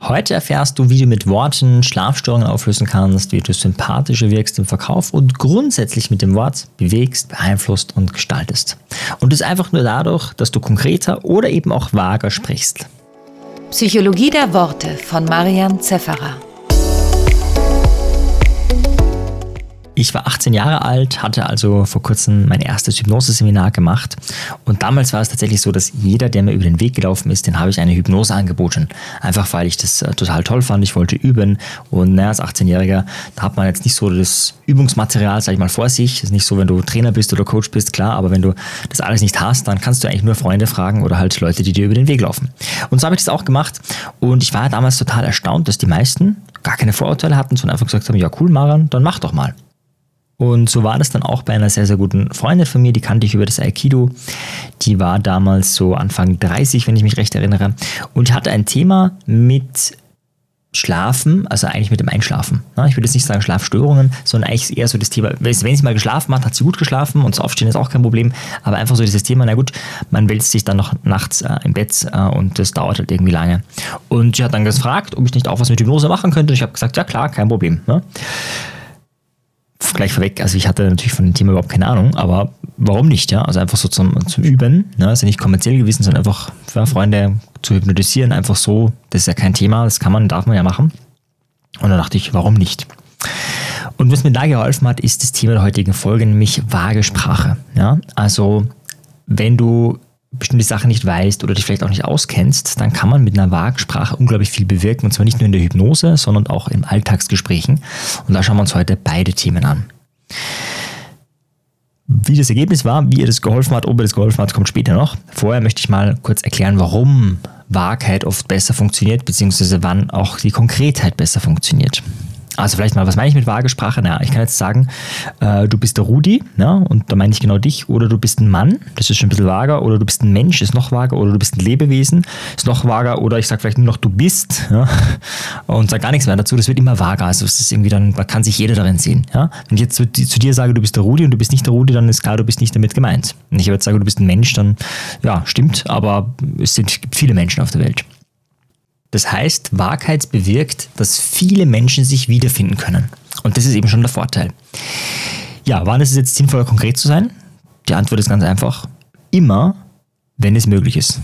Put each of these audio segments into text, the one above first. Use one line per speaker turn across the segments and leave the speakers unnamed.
Heute erfährst du, wie du mit Worten Schlafstörungen auflösen kannst, wie du sympathischer wirkst im Verkauf und grundsätzlich mit dem Wort bewegst, beeinflusst und gestaltest. Und das einfach nur dadurch, dass du konkreter oder eben auch vager sprichst.
Psychologie der Worte von Marian Zefferer.
Ich war 18 Jahre alt, hatte also vor kurzem mein erstes Hypnose-Seminar gemacht und damals war es tatsächlich so, dass jeder, der mir über den Weg gelaufen ist, den habe ich eine Hypnose angeboten. Einfach weil ich das total toll fand, ich wollte üben und als 18-Jähriger, da hat man jetzt nicht so das Übungsmaterial, sag ich mal, vor sich. Das ist nicht so, wenn du Trainer bist oder Coach bist, klar, aber wenn du das alles nicht hast, dann kannst du eigentlich nur Freunde fragen oder halt Leute, die dir über den Weg laufen. Und so habe ich das auch gemacht und ich war damals total erstaunt, dass die meisten gar keine Vorurteile hatten, sondern einfach gesagt haben, ja cool Marian, dann mach doch mal. Und so war das dann auch bei einer sehr, sehr guten Freundin von mir, die kannte ich über das Aikido. Die war damals so Anfang 30, wenn ich mich recht erinnere. Und hatte ein Thema mit Schlafen, also eigentlich mit dem Einschlafen. Ich würde jetzt nicht sagen Schlafstörungen, sondern eigentlich eher so das Thema, wenn sie mal geschlafen hat sie gut geschlafen und das Aufstehen ist auch kein Problem. Aber einfach so dieses Thema, na gut, man wälzt sich dann noch nachts im Bett und das dauert halt irgendwie lange. Und sie hat dann gefragt, ob ich nicht auch was mit Hypnose machen könnte. Und ich habe gesagt, ja klar, kein Problem. Gleich vorweg, also ich hatte natürlich von dem Thema überhaupt keine Ahnung, aber warum nicht, ja? Also einfach so zum Üben, also nicht kommerziell gewesen, sondern einfach für Freunde zu hypnotisieren, einfach so, das ist ja kein Thema, das darf man ja machen. Und dann dachte ich, warum nicht? Und was mir da geholfen hat, ist das Thema der heutigen Folge, nämlich vage Sprache, ja? Also wenn du bestimmte Sachen nicht weißt oder dich vielleicht auch nicht auskennst, dann kann man mit einer vagen Sprache unglaublich viel bewirken, und zwar nicht nur in der Hypnose, sondern auch in Alltagsgesprächen. Und da schauen wir uns heute beide Themen an. Wie das Ergebnis war, wie ihr das geholfen hat, ob ihr das geholfen hat, kommt später noch. Vorher möchte ich mal kurz erklären, warum Vagheit oft besser funktioniert, beziehungsweise wann auch die Konkretheit besser funktioniert. Also vielleicht mal, was meine ich mit vage Sprache? Naja, ich kann jetzt sagen, du bist der Rudi, ja, und da meine ich genau dich, oder du bist ein Mann, das ist schon ein bisschen vager, oder du bist ein Mensch, ist noch vager, oder du bist ein Lebewesen, ist noch vager, oder ich sage vielleicht nur noch, du bist, ja, und sage gar nichts mehr dazu, das wird immer vager, also es ist irgendwie dann, da kann sich jeder darin sehen, ja. Wenn ich jetzt zu dir sage, du bist der Rudi und du bist nicht der Rudi, dann ist klar, du bist nicht damit gemeint. Wenn ich aber jetzt sage, du bist ein Mensch, dann, ja, stimmt, aber gibt viele Menschen auf der Welt. Das heißt, Vagheit bewirkt, dass viele Menschen sich wiederfinden können. Und das ist eben schon der Vorteil. Ja, wann ist es jetzt sinnvoll, konkret zu sein? Die Antwort ist ganz einfach. Immer, wenn es möglich ist.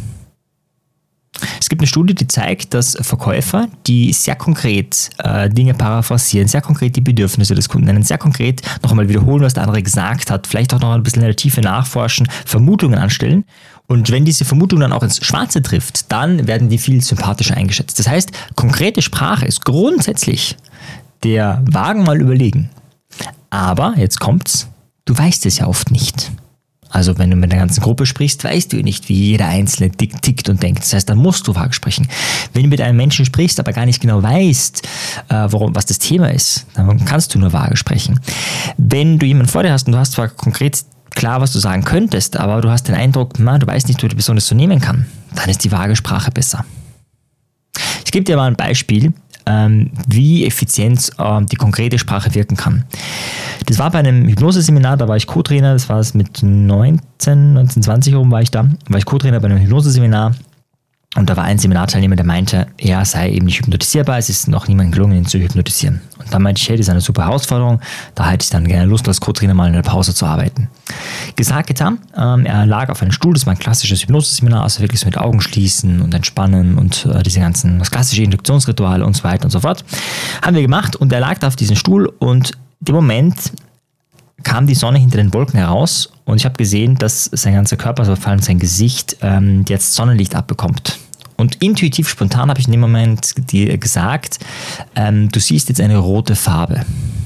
Es gibt eine Studie, die zeigt, dass Verkäufer, die sehr konkret Dinge paraphrasieren, sehr konkret die Bedürfnisse des Kunden nennen, sehr konkret noch einmal wiederholen, was der andere gesagt hat, vielleicht auch noch ein bisschen in der Tiefe nachforschen, Vermutungen anstellen. Und wenn diese Vermutung dann auch ins Schwarze trifft, dann werden die viel sympathischer eingeschätzt. Das heißt, konkrete Sprache ist grundsätzlich der vagen mal überlegen. Aber, jetzt kommt's, du weißt es ja oft nicht. Also wenn du mit der ganzen Gruppe sprichst, weißt du nicht, wie jeder Einzelne tickt und denkt. Das heißt, dann musst du vage sprechen. Wenn du mit einem Menschen sprichst, aber gar nicht genau weißt, was das Thema ist, dann kannst du nur vage sprechen. Wenn du jemanden vor dir hast und du hast zwar konkret klar, was du sagen könntest, aber du hast den Eindruck, du weißt nicht, wie die Person das so nehmen kann, dann ist die vage Sprache besser. Ich gebe dir mal ein Beispiel, wie effizient die konkrete Sprache wirken kann. Das war bei einem Hypnoseseminar, da war ich Co-Trainer, das war es mit 19, 20 rum war ich Co-Trainer bei einem Hypnoseseminar. Und da war ein Seminarteilnehmer, der meinte, er sei eben nicht hypnotisierbar, es ist noch niemandem gelungen, ihn zu hypnotisieren. Und dann meinte ich, hey, das ist eine super Herausforderung, da hätte ich dann gerne Lust, als Co-Trainer mal in der Pause zu arbeiten. Gesagt, getan, er lag auf einem Stuhl, das war ein klassisches Hypnoseseminar, also wirklich so mit Augen schließen und entspannen und diese ganzen, das klassische Induktionsritual und so weiter und so fort. Haben wir gemacht und er lag da auf diesem Stuhl und in dem Moment kam die Sonne hinter den Wolken heraus und ich habe gesehen, dass sein ganzer Körper, also vor allem sein Gesicht, jetzt Sonnenlicht abbekommt. Und intuitiv, spontan habe ich in dem Moment dir gesagt, du siehst jetzt eine rote Farbe.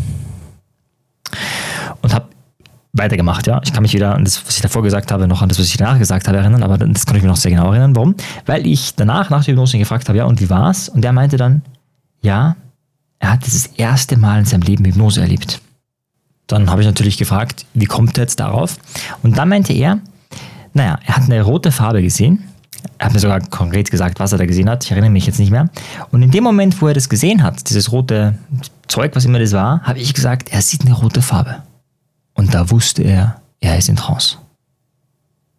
Und habe weitergemacht, ja. Ich kann mich weder an das, was ich davor gesagt habe, noch an das, was ich danach gesagt habe, erinnern, aber das kann ich mir noch sehr genau erinnern. Warum? Weil ich danach, nach der Hypnose, gefragt habe, ja, und wie war's? Und der meinte dann, ja, er hat das erste Mal in seinem Leben Hypnose erlebt. Dann habe ich natürlich gefragt, wie kommt er jetzt darauf? Und dann meinte er, er hat eine rote Farbe gesehen. Er hat mir sogar konkret gesagt, was er da gesehen hat. Ich erinnere mich jetzt nicht mehr. Und in dem Moment, wo er das gesehen hat, dieses rote Zeug, was immer das war, habe ich gesagt, er sieht eine rote Farbe. Und da wusste er ist in Trance.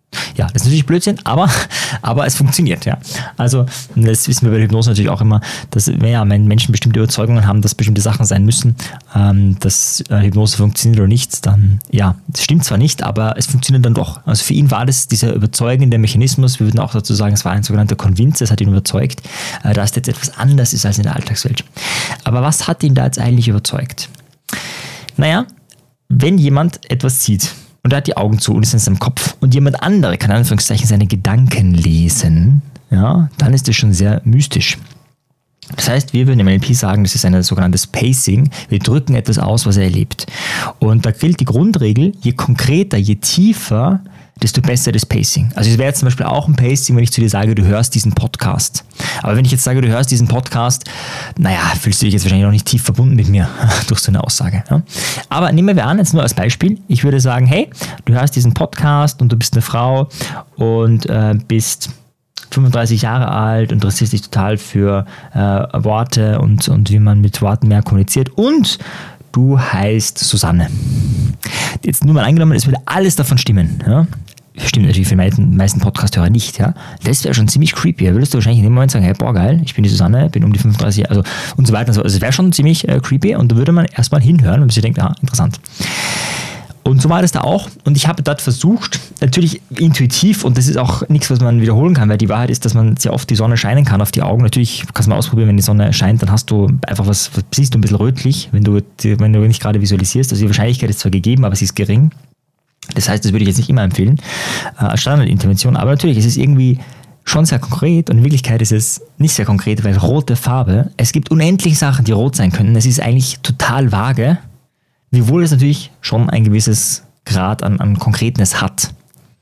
Ja, das ist natürlich Blödsinn, aber es funktioniert, ja. Also, das wissen wir bei der Hypnose natürlich auch immer, dass wenn Menschen bestimmte Überzeugungen haben, dass bestimmte Sachen sein müssen, dass Hypnose funktioniert oder nicht, dann, ja, das stimmt zwar nicht, aber es funktioniert dann doch. Also für ihn war das dieser überzeugende Mechanismus, wir würden auch dazu sagen, es war ein sogenannter Convince, das hat ihn überzeugt, dass jetzt etwas anders ist als in der Alltagswelt. Aber was hat ihn da jetzt eigentlich überzeugt? Naja, wenn jemand etwas sieht, und er hat die Augen zu und ist in seinem Kopf und jemand andere kann in Anführungszeichen seine Gedanken lesen, ja, dann ist das schon sehr mystisch. Das heißt, wir würden im NLP sagen, das ist ein sogenanntes Pacing. Wir drücken etwas aus, was er erlebt. Und da gilt die Grundregel, je konkreter, je tiefer, desto besser das Pacing. Also es wäre jetzt zum Beispiel auch ein Pacing, wenn ich zu dir sage, du hörst diesen Podcast. Aber wenn ich jetzt sage, du hörst diesen Podcast, naja, fühlst du dich jetzt wahrscheinlich noch nicht tief verbunden mit mir durch so eine Aussage. Ja? Aber nehmen wir an, jetzt nur als Beispiel, ich würde sagen, hey, du hörst diesen Podcast und du bist eine Frau und bist 35 Jahre alt, interessierst dich total für Worte und wie man mit Worten mehr kommuniziert und du heißt Susanne. Jetzt nur mal angenommen, es würde alles davon stimmen. Ja? Stimmt natürlich für die meisten Podcast-Hörer nicht. Ja? Das wäre schon ziemlich creepy. Da würdest du wahrscheinlich in dem Moment sagen, hey, boah, geil, ich bin die Susanne, bin um die 35, also und so weiter und so. Also es wäre schon ziemlich creepy und da würde man erstmal hinhören und sich denkt, interessant. Und so war das da auch. Und ich habe dort versucht, natürlich intuitiv, und das ist auch nichts, was man wiederholen kann, weil die Wahrheit ist, dass man sehr oft die Sonne scheinen kann auf die Augen. Natürlich kannst du mal ausprobieren, wenn die Sonne scheint, dann hast du einfach was siehst du ein bisschen rötlich, wenn du nicht gerade visualisierst. Also die Wahrscheinlichkeit ist zwar gegeben, aber sie ist gering. Das heißt, das würde ich jetzt nicht immer empfehlen als Standardintervention. Aber natürlich, es ist irgendwie schon sehr konkret und in Wirklichkeit ist es nicht sehr konkret, weil rote Farbe, es gibt unendlich Sachen, die rot sein können. Es ist eigentlich total vage. Wiewohl es natürlich schon ein gewisses Grad an Konkretness hat.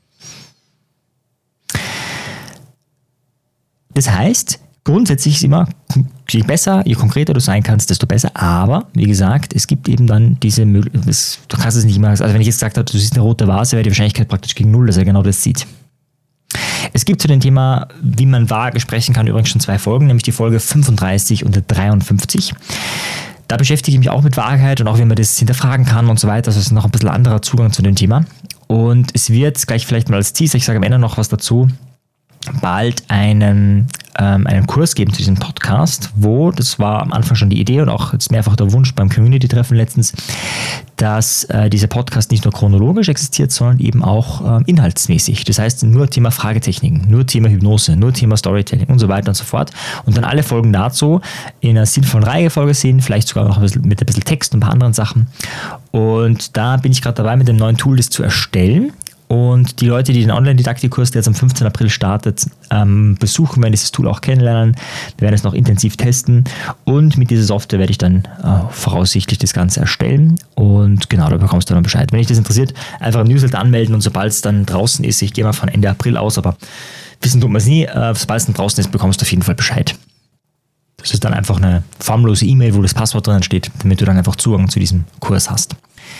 Das heißt, grundsätzlich ist immer, je besser, je konkreter du sein kannst, desto besser. Aber, wie gesagt, es gibt eben dann diese Möglichkeit, du kannst es nicht immer, also wenn ich jetzt gesagt habe, du siehst eine rote Vase, wäre die Wahrscheinlichkeit praktisch gegen 0, dass er genau das sieht. Es gibt zu dem Thema, wie man vage sprechen kann, übrigens schon 2 Folgen, nämlich die Folge 35 und 53. Da beschäftige ich mich auch mit Wahrheit und auch, wie man das hinterfragen kann und so weiter. Also es ist noch ein bisschen anderer Zugang zu dem Thema. Und es wird gleich vielleicht mal als Teaser, ich sage am Ende noch was dazu, bald einen Kurs geben zu diesem Podcast, wo, das war am Anfang schon die Idee und auch jetzt mehrfach der Wunsch beim Community-Treffen letztens, dass dieser Podcast nicht nur chronologisch existiert, sondern eben auch inhaltsmäßig. Das heißt, nur Thema Fragetechniken, nur Thema Hypnose, nur Thema Storytelling und so weiter und so fort. Und dann alle Folgen dazu in einer sinnvollen Reihenfolge sehen, vielleicht sogar noch mit ein bisschen Text und ein paar anderen Sachen. Und da bin ich gerade dabei, mit dem neuen Tool das zu erstellen. Und die Leute, die den Online-Didaktik-Kurs, der jetzt am 15. April startet, besuchen, werden dieses Tool auch kennenlernen. Wir werden es noch intensiv testen und mit dieser Software werde ich dann voraussichtlich das Ganze erstellen. Und genau, da bekommst du dann Bescheid. Wenn dich das interessiert, einfach im Newsletter anmelden und sobald es dann draußen ist, ich gehe mal von Ende April aus, aber wissen tut man es nie, sobald es dann draußen ist, bekommst du auf jeden Fall Bescheid. Das ist dann einfach eine formlose E-Mail, wo das Passwort drin steht, damit du dann einfach Zugang zu diesem Kurs hast.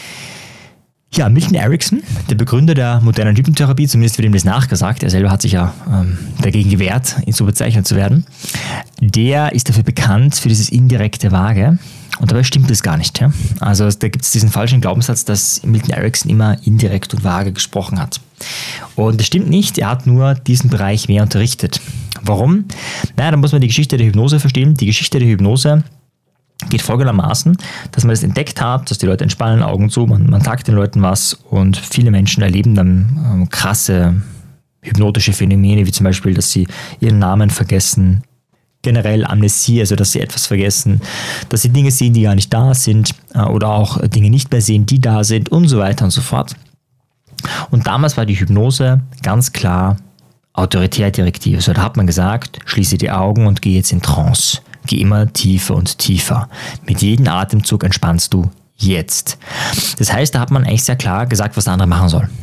Ja, Milton Erickson, der Begründer der modernen Hypnotherapie, zumindest wird ihm das nachgesagt, er selber hat sich ja dagegen gewehrt, ihn so bezeichnet zu werden, der ist dafür bekannt für dieses indirekte Vage und dabei stimmt das gar nicht. Ja? Also da gibt es diesen falschen Glaubenssatz, dass Milton Erickson immer indirekt und vage gesprochen hat. Und das stimmt nicht, er hat nur diesen Bereich mehr unterrichtet. Warum? Naja, da muss man die Geschichte der Hypnose verstehen. Die Geschichte der Hypnose geht folgendermaßen, dass man das entdeckt hat, dass die Leute entspannen, Augen zu, man sagt den Leuten was und viele Menschen erleben dann krasse hypnotische Phänomene, wie zum Beispiel, dass sie ihren Namen vergessen, generell Amnesie, also dass sie etwas vergessen, dass sie Dinge sehen, die gar nicht da sind oder auch Dinge nicht mehr sehen, die da sind und so weiter und so fort. Und damals war die Hypnose ganz klar autoritär direktiv. Also da hat man gesagt, schließe die Augen und geh jetzt in Trance. Geh immer tiefer und tiefer. Mit jedem Atemzug entspannst du jetzt. Das heißt, da hat man eigentlich sehr klar gesagt, was der andere machen soll.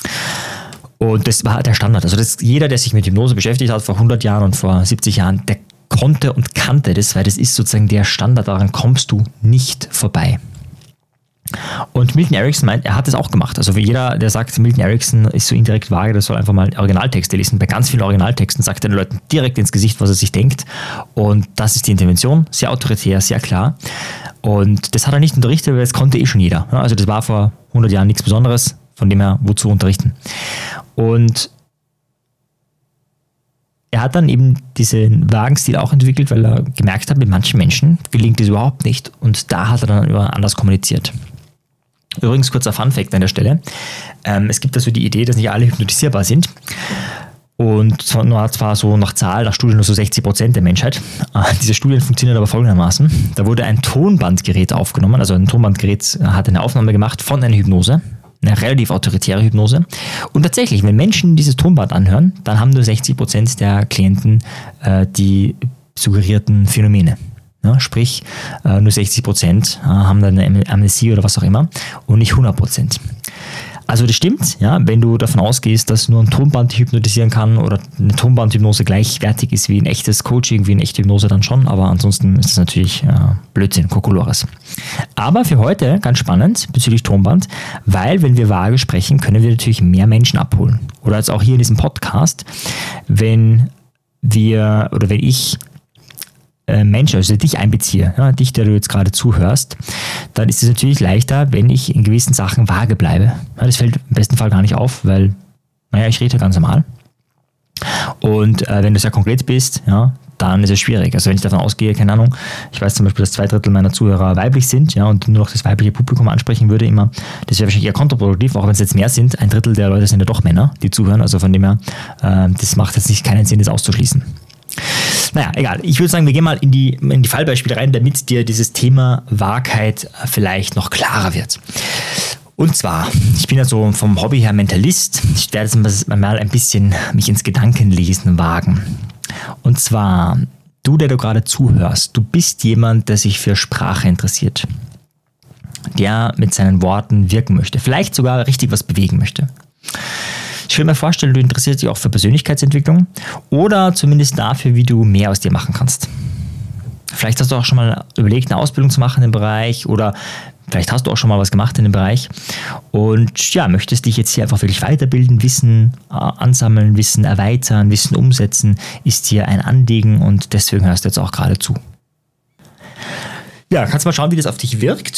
Und das war der Standard. Also jeder, der sich mit Hypnose beschäftigt hat vor 100 Jahren und vor 70 Jahren, der konnte und kannte das, weil das ist sozusagen der Standard, daran kommst du nicht vorbei. Und Milton Erickson meint, er hat das auch gemacht. Also für jeder, der sagt, Milton Erickson ist so indirekt vage, der soll einfach mal Originaltexte lesen. Bei ganz vielen Originaltexten sagt er den Leuten direkt ins Gesicht, was er sich denkt. Und das ist die Intervention, sehr autoritär, sehr klar. Und das hat er nicht unterrichtet, weil das konnte schon jeder. Also das war vor 100 Jahren nichts Besonderes, von dem her, wozu unterrichten. Und er hat dann eben diesen Wagenstil auch entwickelt, weil er gemerkt hat, mit manchen Menschen gelingt das überhaupt nicht und da hat er dann anders kommuniziert. Übrigens, kurzer Funfact an der Stelle. Es gibt also die Idee, dass nicht alle hypnotisierbar sind. Und zwar so nach Studien nur so 60% der Menschheit. Diese Studien funktionieren aber folgendermaßen. Da wurde ein Tonbandgerät aufgenommen, also ein Tonbandgerät hat eine Aufnahme gemacht von einer Hypnose, eine relativ autoritäre Hypnose. Und tatsächlich, wenn Menschen dieses Tonband anhören, dann haben nur 60% der Klienten die suggerierten Phänomene. Ja, sprich, nur 60% haben dann eine Amnesie oder was auch immer und nicht 100%. Also das stimmt, ja, wenn du davon ausgehst, dass nur ein Tonband hypnotisieren kann oder eine Tonbandhypnose gleichwertig ist wie ein echtes Coaching, wie eine echte Hypnose dann schon, aber ansonsten ist das natürlich Blödsinn, Kokolores. Aber für heute ganz spannend bezüglich Tonband, weil wenn wir vage sprechen, können wir natürlich mehr Menschen abholen. Oder jetzt auch hier in diesem Podcast, wenn ich Menschen, also dich einbeziehe, ja, dich, der du jetzt gerade zuhörst, dann ist es natürlich leichter, wenn ich in gewissen Sachen vage bleibe. Ja, das fällt im besten Fall gar nicht auf, weil, ich rede ja ganz normal. Und wenn du sehr konkret bist, ja, dann ist es schwierig. Also wenn ich davon ausgehe, keine Ahnung, ich weiß zum Beispiel, dass 2/3 meiner Zuhörer weiblich sind, ja, und nur noch das weibliche Publikum ansprechen würde immer, das wäre wahrscheinlich eher kontraproduktiv, auch wenn es jetzt mehr sind. 1/3 der Leute sind ja doch Männer, die zuhören, also von dem her, das macht jetzt keinen Sinn, das auszuschließen. Naja, egal. Ich würde sagen, wir gehen mal in die Fallbeispiele rein, damit dir dieses Thema Wahrheit vielleicht noch klarer wird. Und zwar, ich bin ja so vom Hobby her Mentalist. Ich werde jetzt mal ein bisschen mich ins Gedankenlesen wagen. Und zwar, du, der du gerade zuhörst, du bist jemand, der sich für Sprache interessiert. Der mit seinen Worten wirken möchte. Vielleicht sogar richtig was bewegen möchte. Ich will mir vorstellen, du interessierst dich auch für Persönlichkeitsentwicklung oder zumindest dafür, wie du mehr aus dir machen kannst. Vielleicht hast du auch schon mal überlegt, eine Ausbildung zu machen im Bereich oder vielleicht hast du auch schon mal was gemacht in dem Bereich und ja, möchtest dich jetzt hier einfach wirklich weiterbilden, Wissen ansammeln, Wissen erweitern, Wissen umsetzen, ist hier ein Anliegen und deswegen hörst du jetzt auch gerade zu. Ja, kannst du mal schauen, wie das auf dich wirkt.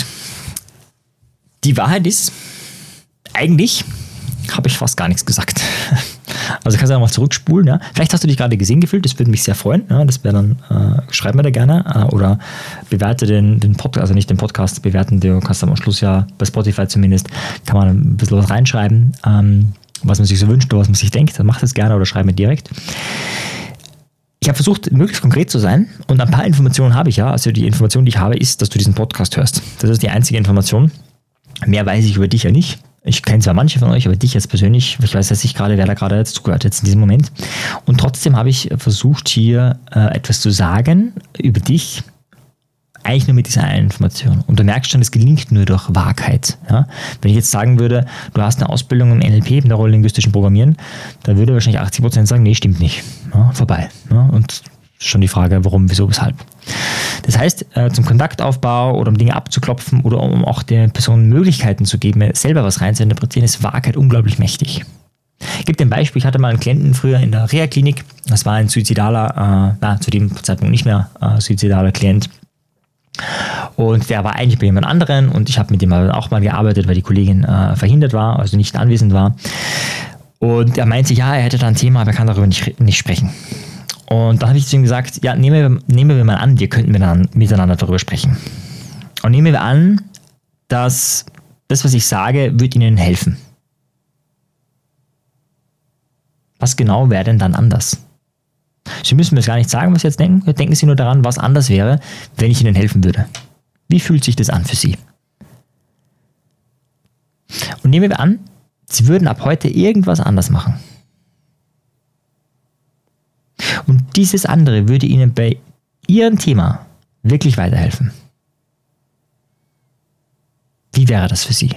Die Wahrheit ist, eigentlich habe ich fast gar nichts gesagt. Also kannst du einfach mal zurückspulen. Ja? Vielleicht hast du dich gerade gesehen gefühlt, das würde mich sehr freuen. Ja? Das wäre dann, schreib mir da gerne oder bewerte den Podcast, also nicht den Podcast bewerten, du kannst am Schluss ja bei Spotify zumindest, kann man ein bisschen was reinschreiben, was man sich so wünscht oder was man sich denkt. Dann mach das gerne oder schreib mir direkt. Ich habe versucht, möglichst konkret zu sein und ein paar Informationen habe ich ja. Also die Information, die ich habe, ist, dass du diesen Podcast hörst. Das ist die einzige Information. Mehr weiß ich über dich ja nicht. Ich kenne zwar manche von euch, aber dich jetzt persönlich, ich weiß jetzt nicht gerade, wer da gerade jetzt zugehört jetzt in diesem Moment. Und trotzdem habe ich versucht, hier etwas zu sagen über dich, eigentlich nur mit dieser einen Information. Und du merkst schon, es gelingt nur durch Wahrheit. Ja? Wenn ich jetzt sagen würde, du hast eine Ausbildung im NLP, im neurolinguistischen Programmieren, dann würde wahrscheinlich 80% sagen, nee, stimmt nicht. Ja, vorbei. Ja? Und schon die Frage, warum, wieso, weshalb. Das heißt, zum Kontaktaufbau oder um Dinge abzuklopfen oder um auch der Person Möglichkeiten zu geben, selber was rein zu interpretieren, ist Wahrheit unglaublich mächtig. Ich gebe dir ein Beispiel, ich hatte mal einen Klienten früher in der Reha-Klinik, das war ein suizidaler, zu dem Zeitpunkt nicht mehr suizidaler Klient. Und der war eigentlich bei jemand anderen und ich habe mit dem auch mal gearbeitet, weil die Kollegin verhindert war, also nicht anwesend war. Und er meinte, ja, er hätte da ein Thema, aber er kann darüber nicht sprechen. Und dann habe ich zu ihm gesagt, ja, nehmen wir mal an, wir könnten miteinander darüber sprechen. Und nehmen wir an, dass das, was ich sage, wird Ihnen helfen. Was genau wäre denn dann anders? Sie müssen mir gar nicht sagen, was Sie jetzt denken. Denken Sie nur daran, was anders wäre, wenn ich Ihnen helfen würde. Wie fühlt sich das an für Sie? Und nehmen wir an, Sie würden ab heute irgendwas anders machen. Und dieses andere würde Ihnen bei Ihrem Thema wirklich weiterhelfen. Wie wäre das für Sie?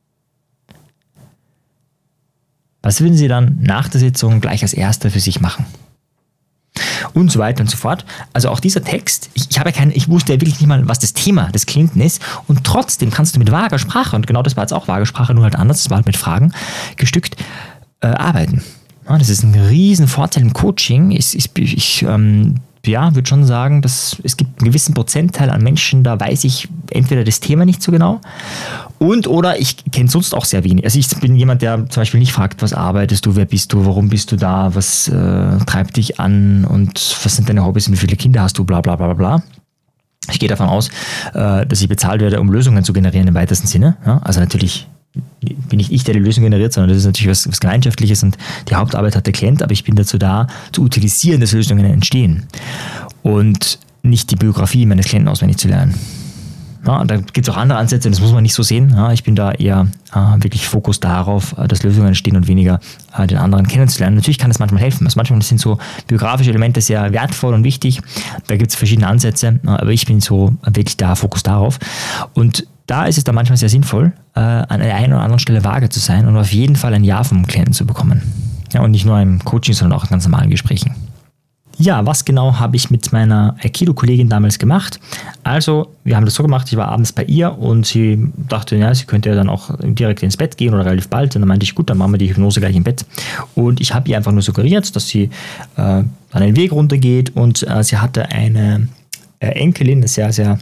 Was würden Sie dann nach der Sitzung gleich als Erster für sich machen? Und so weiter und so fort. Also auch dieser Text, ich wusste ja wirklich nicht mal, was das Thema des Klienten ist und trotzdem kannst du mit vager Sprache, und genau das war jetzt auch vage Sprache, nur halt anders, das war halt mit Fragen gestückt, arbeiten. Ja, das ist ein riesen Vorteil im Coaching. Ich würde schon sagen, dass es gibt einen gewissen Prozentteil an Menschen, da weiß ich entweder das Thema nicht so genau Oder ich kenne sonst auch sehr wenig. Also ich bin jemand, der zum Beispiel nicht fragt, was arbeitest du, wer bist du, warum bist du da, was treibt dich an und was sind deine Hobbys und wie viele Kinder hast du, bla bla bla bla. Ich gehe davon aus, dass ich bezahlt werde, um Lösungen zu generieren im weitesten Sinne. Ja, also natürlich bin nicht ich, der die Lösung generiert, sondern das ist natürlich was Gemeinschaftliches und die Hauptarbeit hat der Klient, aber ich bin dazu da, zu utilisieren, dass Lösungen entstehen und nicht die Biografie meines Klienten auswendig zu lernen. Ja, da gibt es auch andere Ansätze, das muss man nicht so sehen. Ja, ich bin da eher wirklich Fokus darauf, dass Lösungen entstehen und weniger den anderen kennenzulernen. Natürlich kann das manchmal helfen. Also manchmal sind so biografische Elemente sehr wertvoll und wichtig. Da gibt es verschiedene Ansätze, aber ich bin so wirklich da, Fokus darauf. Und da ist es dann manchmal sehr sinnvoll, an der einen oder anderen Stelle vage zu sein und auf jeden Fall ein Ja vom Klienten zu bekommen. Ja, und nicht nur im Coaching, sondern auch in ganz normalen Gesprächen. Ja, was genau habe ich mit meiner Aikido-Kollegin damals gemacht? Also, wir haben das so gemacht, ich war abends bei ihr und sie dachte, ja, sie könnte ja dann auch direkt ins Bett gehen oder relativ bald. Und dann meinte ich, gut, dann machen wir die Hypnose gleich im Bett. Und ich habe ihr einfach nur suggeriert, dass sie dann den Weg runtergeht und sie hatte eine Enkelin, eine sehr, sehr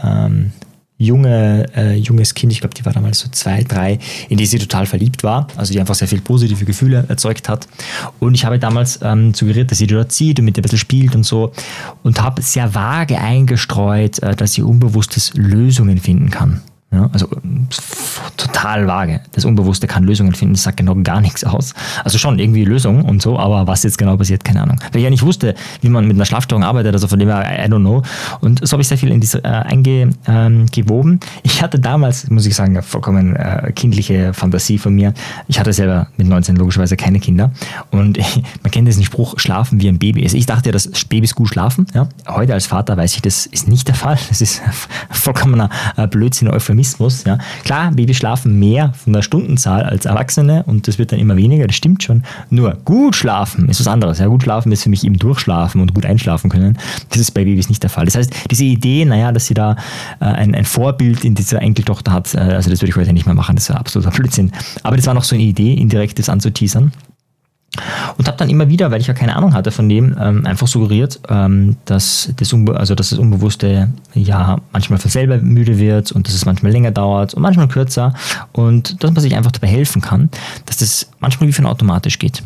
junges Kind, ich glaube, die war damals so 2, 3, in die sie total verliebt war, also die einfach sehr viel positive Gefühle erzeugt hat. Und ich habe damals suggeriert, dass sie dort zieht und mit ihr ein bisschen spielt und so und habe sehr vage eingestreut, dass sie Unbewusstes Lösungen finden kann. Ja, also total vage. Das Unbewusste kann Lösungen finden, das sagt genau gar nichts aus. Also schon irgendwie Lösungen und so, aber was jetzt genau passiert, keine Ahnung. Weil ich ja nicht wusste, wie man mit einer Schlafstörung arbeitet, also von dem her, I don't know. Und so habe ich sehr viel in diese eingewoben. Ich hatte damals, muss ich sagen, vollkommen kindliche Fantasie von mir. Ich hatte selber mit 19 logischerweise keine Kinder. Und man kennt diesen Spruch, schlafen wie ein Baby. Also ich dachte ja, dass Babys gut schlafen. Ja. Heute als Vater weiß ich, das ist nicht der Fall. Das ist vollkommener Blödsinn, Euphemismus. Ja. Klar, Babys schlafen mehr von der Stundenzahl als Erwachsene und das wird dann immer weniger, das stimmt schon. Nur gut schlafen ist was anderes. Ja, gut schlafen ist für mich eben durchschlafen und gut einschlafen können. Das ist bei Babys nicht der Fall. Das heißt, diese Idee, dass sie da ein Vorbild in dieser Enkeltochter hat, also das würde ich heute nicht mehr machen, das ist ja absoluter Blödsinn. Aber das war noch so eine Idee, indirekt das anzuteasern. Und habe dann immer wieder, weil ich ja keine Ahnung hatte von dem, einfach suggeriert, dass das Unbewusste ja manchmal von selber müde wird und dass es manchmal länger dauert und manchmal kürzer und dass man sich einfach dabei helfen kann, dass das manchmal wie von automatisch geht.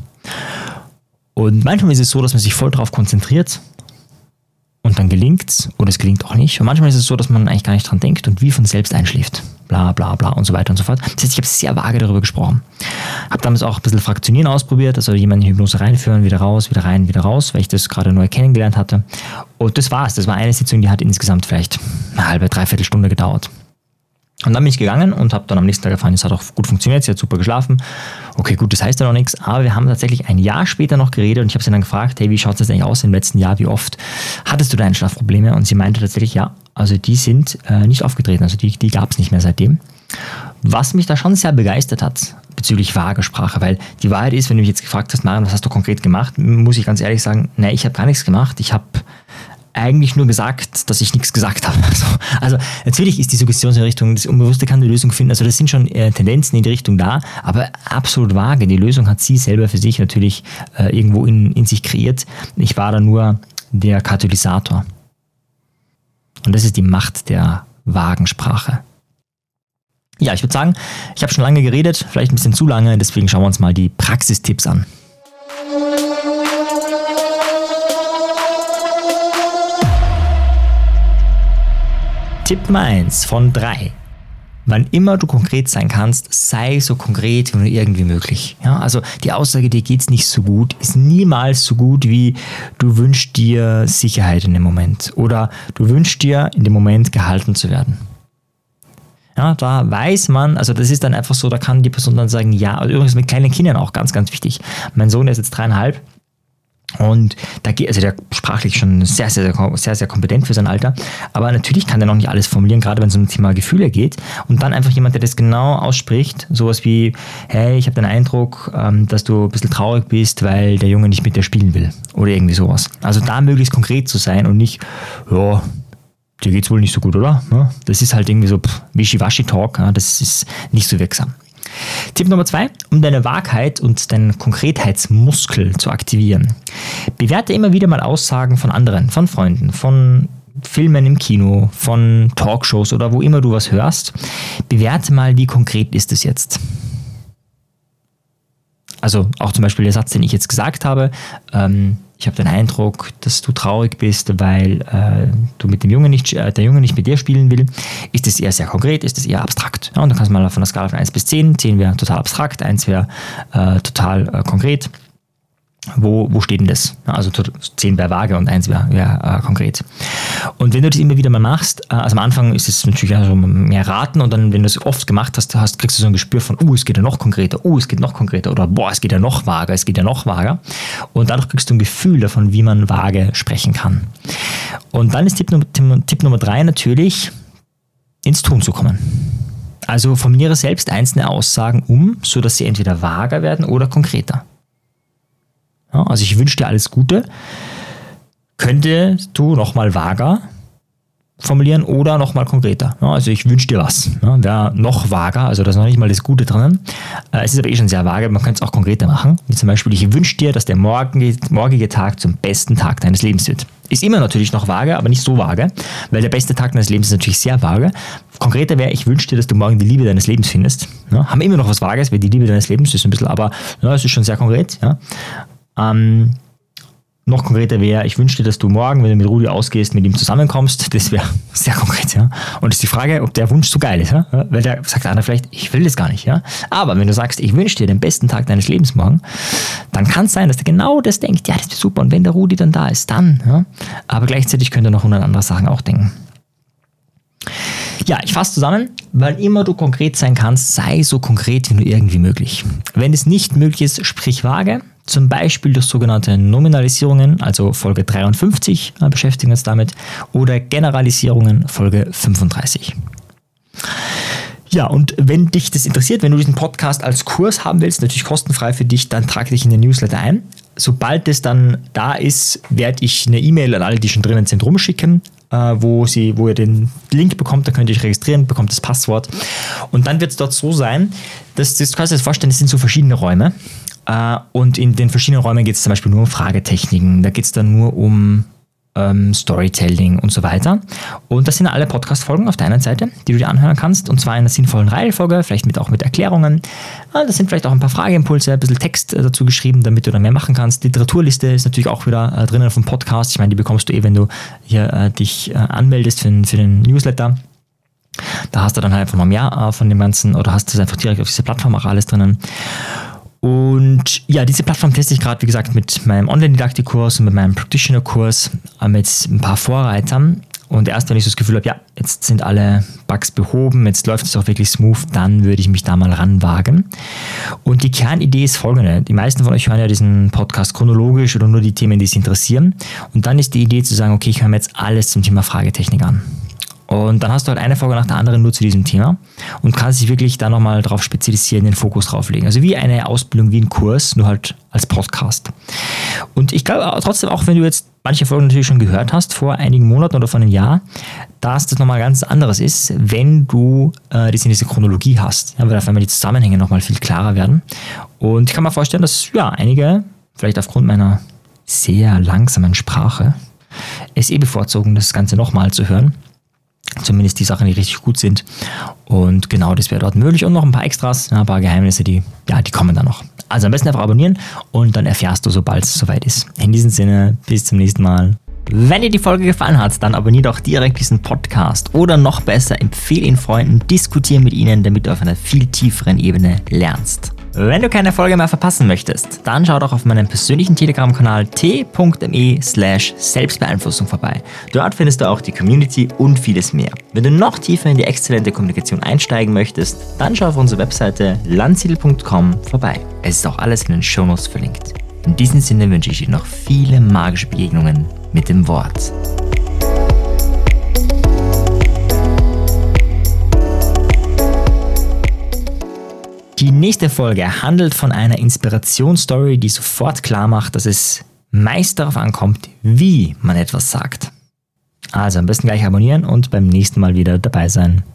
Und manchmal ist es so, dass man sich voll drauf konzentriert und dann gelingt's oder es gelingt auch nicht. Und manchmal ist es so, dass man eigentlich gar nicht dran denkt und wie von selbst einschläft. Bla bla bla und so weiter und so fort. Das heißt, ich habe sehr vage darüber gesprochen. Habe damals auch ein bisschen Fraktionieren ausprobiert, also jemanden in Hypnose reinführen, wieder raus, wieder rein, wieder raus, weil ich das gerade neu kennengelernt hatte. Und das war's. Das war eine Sitzung, die hat insgesamt vielleicht eine halbe, dreiviertel Stunde gedauert. Und dann bin ich gegangen und habe dann am nächsten Tag erfahren, es hat auch gut funktioniert, sie hat super geschlafen. Okay, gut, das heißt ja noch nichts, aber wir haben tatsächlich ein Jahr später noch geredet und ich habe sie dann gefragt, hey, wie schaut es jetzt eigentlich aus im letzten Jahr, wie oft hattest du deine Schlafprobleme? Und sie meinte tatsächlich, ja, also die sind nicht aufgetreten, also die gab es nicht mehr seitdem. Was mich da schon sehr begeistert hat bezüglich vager Sprache, weil die Wahrheit ist, wenn du mich jetzt gefragt hast, Marian, was hast du konkret gemacht, muss ich ganz ehrlich sagen, nein, ich habe gar nichts gemacht, ich habe eigentlich nur gesagt, dass ich nichts gesagt habe. Also natürlich ist die Suggestion in Richtung, das Unbewusste kann eine Lösung finden, also das sind schon Tendenzen in die Richtung da, aber absolut vage. Die Lösung hat sie selber für sich natürlich irgendwo in sich kreiert. Ich war da nur der Katalysator. Und das ist die Macht der vagen Sprache. Ja, ich würde sagen, ich habe schon lange geredet, vielleicht ein bisschen zu lange, deswegen schauen wir uns mal die Praxistipps an. Tipp Nummer 1 von 3. Wann immer du konkret sein kannst, sei so konkret wie nur irgendwie möglich. Ja, also die Aussage, dir geht's nicht so gut, ist niemals so gut wie du wünschst dir Sicherheit in dem Moment oder du wünschst dir in dem Moment gehalten zu werden. Ja, da weiß man, also das ist dann einfach so, da kann die Person dann sagen, ja, also übrigens mit kleinen Kindern auch ganz, ganz wichtig. Mein Sohn ist jetzt 3,5 und da geht, also der sprachlich schon sehr, sehr, sehr, sehr kompetent für sein Alter, aber natürlich kann der noch nicht alles formulieren, gerade wenn es um das Thema Gefühle geht und dann einfach jemand, der das genau ausspricht, sowas wie, hey, ich habe den Eindruck, dass du ein bisschen traurig bist, weil der Junge nicht mit dir spielen will oder irgendwie sowas. Also da möglichst konkret zu sein und nicht, ja, dir geht's wohl nicht so gut, oder? Das ist halt irgendwie so Wischiwaschi-Talk, das ist nicht so wirksam. Tipp Nummer 2, um deine Vagheit und deinen Konkretheitsmuskel zu aktivieren. Bewerte immer wieder mal Aussagen von anderen, von Freunden, von Filmen im Kino, von Talkshows oder wo immer du was hörst, bewerte mal, wie konkret ist es jetzt. Also auch zum Beispiel der Satz, den ich jetzt gesagt habe, ich habe den Eindruck, dass du traurig bist, weil du mit der Junge nicht mit dir spielen will. Ist es eher sehr konkret, ist es eher abstrakt? Ja, und dann kannst du mal von der Skala von 1 bis 10, 10 wäre total abstrakt, 1 wäre total konkret. Wo steht denn das? Also 10 wäre vage und 1 wäre konkret. Und wenn du das immer wieder mal machst, also am Anfang ist es natürlich also mehr raten und dann, wenn du es oft gemacht hast, kriegst du so ein Gespür von, es geht ja noch konkreter, es geht noch konkreter oder es geht ja noch vager, es geht ja noch vager. Und dadurch kriegst du ein Gefühl davon, wie man vage sprechen kann. Und dann ist Tipp Nummer 3 natürlich, ins Tun zu kommen. Also formuliere selbst einzelne Aussagen sodass sie entweder vager werden oder konkreter. Ja, also ich wünsche dir alles Gute. Könntest du nochmal vager formulieren oder nochmal konkreter? Ja, also ich wünsche dir was. Ja, wäre noch vager, also da ist noch nicht mal das Gute drinnen. Es ist aber schon sehr vage, man könnte es auch konkreter machen. Wie zum Beispiel, ich wünsche dir, dass der morgige Tag zum besten Tag deines Lebens wird. Ist immer natürlich noch vage, aber nicht so vage, weil der beste Tag deines Lebens ist natürlich sehr vage. Konkreter wäre, ich wünsche dir, dass du morgen die Liebe deines Lebens findest. Ja, haben immer noch was Vages, weil die Liebe deines Lebens ist ein bisschen, aber es ist schon sehr konkret. Ja. Noch konkreter wäre, ich wünsche dir, dass du morgen, wenn du mit Rudi ausgehst, mit ihm zusammenkommst. Das wäre sehr konkret. Ja? Und es ist die Frage, ob der Wunsch so geil ist. Ja? Weil der sagt einer vielleicht, ich will das gar nicht. Ja? Aber wenn du sagst, ich wünsche dir den besten Tag deines Lebens morgen, dann kann es sein, dass der genau das denkt. Ja, das ist super. Und wenn der Rudi dann da ist, dann. Ja? Aber gleichzeitig könnte er noch 100 andere Sachen auch denken. Ja, ich fasse zusammen, weil immer du konkret sein kannst, sei so konkret wie nur irgendwie möglich. Wenn es nicht möglich ist, sprich vage, zum Beispiel durch sogenannte Nominalisierungen, also Folge 53 beschäftigen wir uns damit, oder Generalisierungen, Folge 35. Ja, und wenn dich das interessiert, wenn du diesen Podcast als Kurs haben willst, natürlich kostenfrei für dich, dann trage dich in den Newsletter ein. Sobald es dann da ist, werde ich eine E-Mail an alle, die schon drinnen sind, rumschicken, wo ihr den Link bekommt, da könnt ihr euch registrieren, bekommt das Passwort. Und dann wird es dort so sein, dass du kannst dir das vorstellen, das sind so verschiedene Räume. Und in den verschiedenen Räumen geht es zum Beispiel nur um Fragetechniken, da geht es dann nur um Storytelling und so weiter. Und das sind alle Podcast-Folgen auf der einen Seite, die du dir anhören kannst, und zwar in einer sinnvollen Reihenfolge, vielleicht auch mit Erklärungen. Das sind vielleicht auch ein paar Frageimpulse, ein bisschen Text dazu geschrieben, damit du dann mehr machen kannst. Die Literaturliste ist natürlich auch wieder drinnen vom Podcast. Ich meine, die bekommst du wenn du hier dich anmeldest für den Newsletter. Da hast du dann halt einfach noch mehr von dem Ganzen, oder hast das einfach direkt auf dieser Plattform auch alles drinnen. Und ja, diese Plattform teste ich gerade, wie gesagt, mit meinem Online-Didaktik-Kurs und mit meinem Practitioner-Kurs mit ein paar Vorreitern. Und erst wenn ich so das Gefühl habe, ja, jetzt sind alle Bugs behoben, jetzt läuft es auch wirklich smooth, dann würde ich mich da mal ranwagen. Und die Kernidee ist folgende. Die meisten von euch hören ja diesen Podcast chronologisch oder nur die Themen, die sie interessieren. Und dann ist die Idee zu sagen, okay, ich höre mir jetzt alles zum Thema Fragetechnik an. Und dann hast du halt eine Folge nach der anderen nur zu diesem Thema und kannst dich wirklich da nochmal drauf spezialisieren, den Fokus drauf legen. Also wie eine Ausbildung, wie ein Kurs, nur halt als Podcast. Und ich glaube trotzdem, auch wenn du jetzt manche Folgen natürlich schon gehört hast, vor einigen Monaten oder vor einem Jahr, dass das nochmal ganz anderes ist, wenn du das in dieser Chronologie hast. Ja, weil auf einmal die Zusammenhänge nochmal viel klarer werden. Und ich kann mir vorstellen, dass einige, vielleicht aufgrund meiner sehr langsamen Sprache, es bevorzugen, das Ganze nochmal zu hören. Zumindest die Sachen, die richtig gut sind. Und genau das wäre dort möglich. Und noch ein paar Extras, ein paar Geheimnisse, die kommen dann noch. Also am besten einfach abonnieren und dann erfährst du, sobald es soweit ist. In diesem Sinne, bis zum nächsten Mal. Wenn dir die Folge gefallen hat, dann abonniere doch direkt diesen Podcast. Oder noch besser, empfehle ihn Freunden, diskutiere mit ihnen, damit du auf einer viel tieferen Ebene lernst. Wenn du keine Folge mehr verpassen möchtest, dann schau doch auf meinem persönlichen Telegram-Kanal t.me/Selbstbeeinflussung vorbei. Dort findest du auch die Community und vieles mehr. Wenn du noch tiefer in die exzellente Kommunikation einsteigen möchtest, dann schau auf unsere Webseite landsiedel.com vorbei. Es ist auch alles in den Shownotes verlinkt. In diesem Sinne wünsche ich dir noch viele magische Begegnungen mit dem Wort. Die nächste Folge handelt von einer Inspirationsstory, die sofort klar macht, dass es meist darauf ankommt, wie man etwas sagt. Also am besten gleich abonnieren und beim nächsten Mal wieder dabei sein.